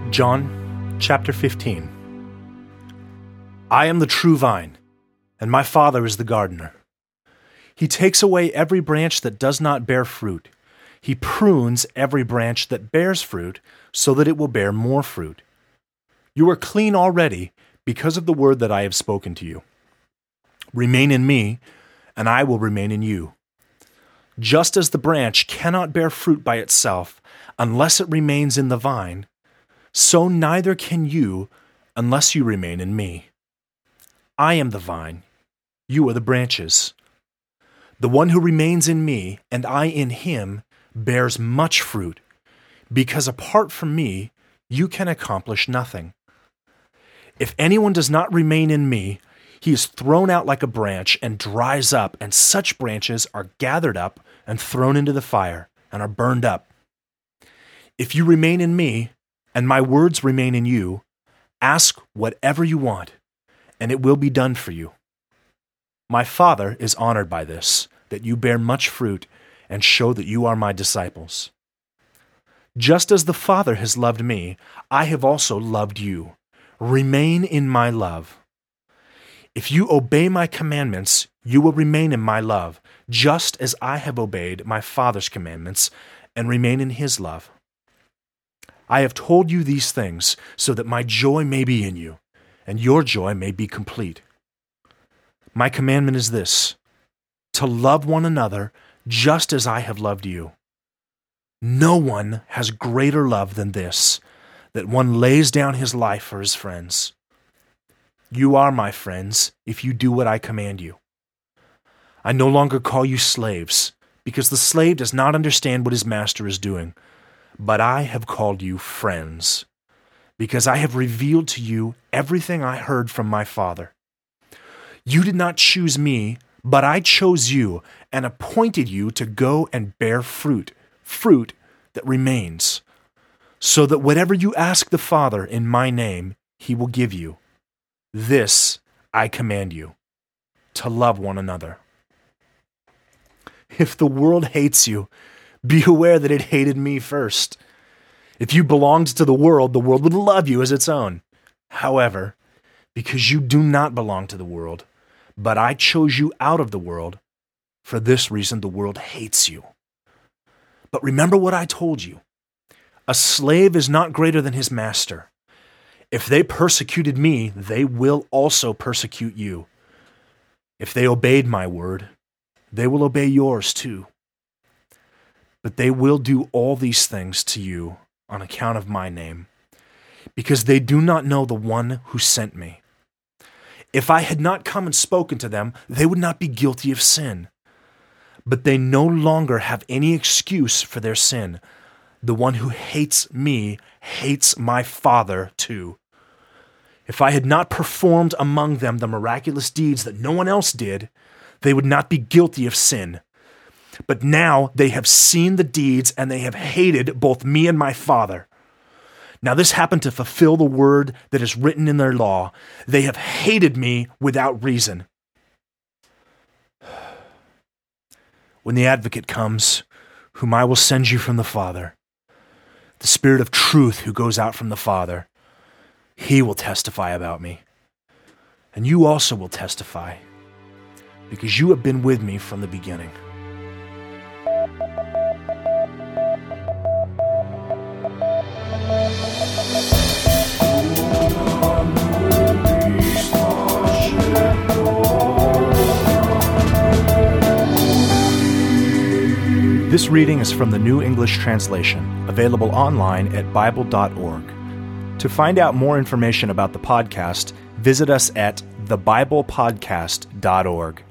John chapter 15. I am the true vine, and my Father is the gardener. He takes away every branch that does not bear fruit. He prunes every branch that bears fruit, so that it will bear more fruit. You are clean already because of the word that I have spoken to you. Remain in me, and I will remain in you. Just as the branch cannot bear fruit by itself unless it remains in the vine, so neither can you unless you remain in me. I am the vine, you are the branches. The one who remains in me and I in him bears much fruit, because apart from me you can accomplish nothing. If anyone does not remain in me, he is thrown out like a branch and dries up, and such branches are gathered up and thrown into the fire and are burned up. If you remain in me, and my words remain in you, ask whatever you want, and it will be done for you. My Father is honored by this, that you bear much fruit and show that you are my disciples. Just as the Father has loved me, I have also loved you. Remain in my love. If you obey my commandments, you will remain in my love, just as I have obeyed my Father's commandments and remain in his love. I have told you these things so that my joy may be in you, and your joy may be complete. My commandment is this, to love one another just as I have loved you. No one has greater love than this, that one lays down his life for his friends. You are my friends if you do what I command you. I no longer call you slaves, because the slave does not understand what his master is doing. But I have called you friends, because I have revealed to you everything I heard from my Father. You did not choose me, but I chose you and appointed you to go and bear fruit that remains, so that whatever you ask the Father in my name, he will give you. This I command you, to love one another. If the world hates you, be aware that it hated me first. If you belonged to the world would love you as its own. However, because you do not belong to the world, but I chose you out of the world, for this reason the world hates you. But remember what I told you. A slave is not greater than his master. If they persecuted me, they will also persecute you. If they obeyed my word, they will obey yours too. But they will do all these things to you on account of my name, because they do not know the one who sent me. If I had not come and spoken to them, they would not be guilty of sin. But they no longer have any excuse for their sin. The one who hates me hates my Father too. If I had not performed among them the miraculous deeds that no one else did, they would not be guilty of sin. But now they have seen the deeds, and they have hated both me and my Father. Now this happened to fulfill the word that is written in their law. They have hated me without reason. When the Advocate comes, whom I will send you from the Father, the Spirit of truth who goes out from the Father, he will testify about me. And you also will testify, because you have been with me from the beginning. This reading is from the New English Translation, available online at Bible.org. To find out more information about the podcast, visit us at thebiblepodcast.org.